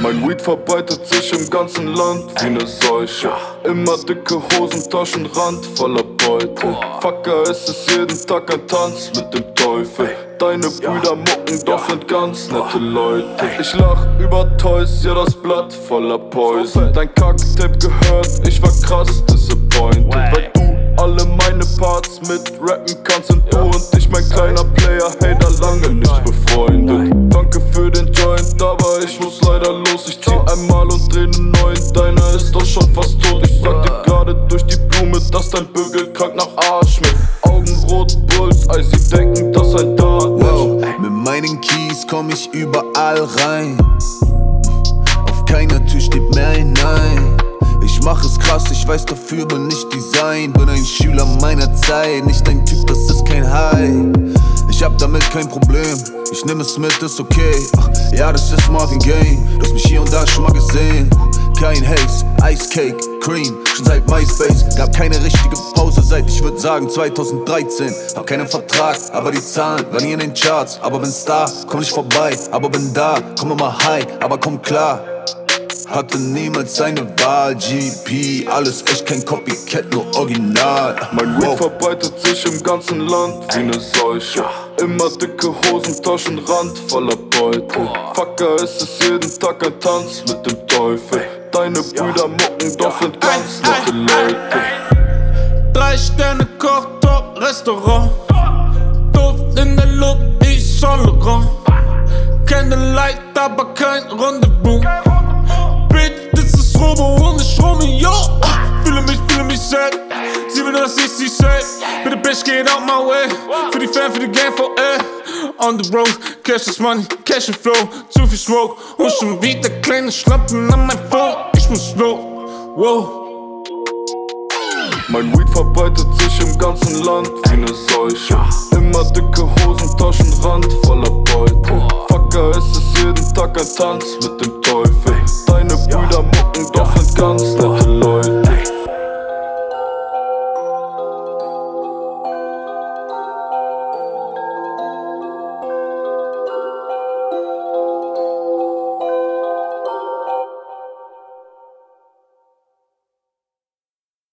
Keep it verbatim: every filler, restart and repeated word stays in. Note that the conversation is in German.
Mein Weed verbreitet sich im ganzen Land wie ne Seuche. Immer dicke Hosentaschen, Rand voller Beute. Fucker, es ist jeden Tag ein Tanz mit dem Teufel. Deine Brüder mucken, doch sind ganz nette Leute. Ich lach über Toys, ja das Blatt voller Poison. Dein Kacktape gehört, ich war krass disappointed. Weil du alle meine Parts mit rappen kannst und du und ich, mein kleiner Player, Hater, lange nicht befreundet. Danke für den Joint, aber ich muss leider los. Ich zieh einmal und dreh nen neuen, deiner ist doch schon fast tot. Ich sag dir gerade durch die Blume, dass dein Bügel krank nach Arsch schmeckt. Augenrot, Puls, Eis, sie denken, dass ein Dart. Wow, mit meinen Keys komm ich überall rein. Auf keiner Tür steht mehr ein Nein. Ich mach es krass, ich weiß dafür, bin nicht Design. Bin ein Schüler meiner Zeit, nicht ein Typ, das ist kein Hype. Ich hab damit kein Problem, ich nehm es mit, ist okay. Ach, ja, das ist Marvin Gaye, du hast mich hier und da schon mal gesehen. Kein Haze, Ice Cake, Cream, schon seit MySpace. Gab keine richtige Pause seit, ich würd sagen, zweitausenddreizehn. Hab keinen Vertrag, aber die Zahlen waren nie in den Charts. Aber bin Star, komm nicht vorbei, aber bin da. Komm immer high, aber komm klar. Hatte niemals eine Wahl, G P, alles echt kein Copycat, nur Original. Mein Weed verbreitet sich im ganzen Land wie ne Seuche. Immer dicke Hosentaschen, Rand voller Beute. Fucker, es ist jeden Tag ein Tanz mit dem Teufel. Deine Brüder mucken, doch sind ganz nette Leute. Drei Sterne Koch, Top Restaurant. Duft in der Luft, ich Saint Laurent. Candlelight, aber kein Rendezvous. Robo und ich Romeo. Fühle mich, fühle mich sad. Sie will nur, dass ich sie safe. Bitte Bitch, get out my way. Für die Fan, für die Gang, for air. On the road, cash is money, cash and flow. Zu viel Smoke und schon wieder kleine Schlampen an mein Phone. Ich muss slow, wow. Mein Weed verbreitet sich im ganzen Land wie ne Seuche. Immer dicke Hosentaschen, Rand voller Beute. Fucker, es ist jeden Tag ein Tanz mit dem Teufel. Deine Brüder mucken, doch sind ganz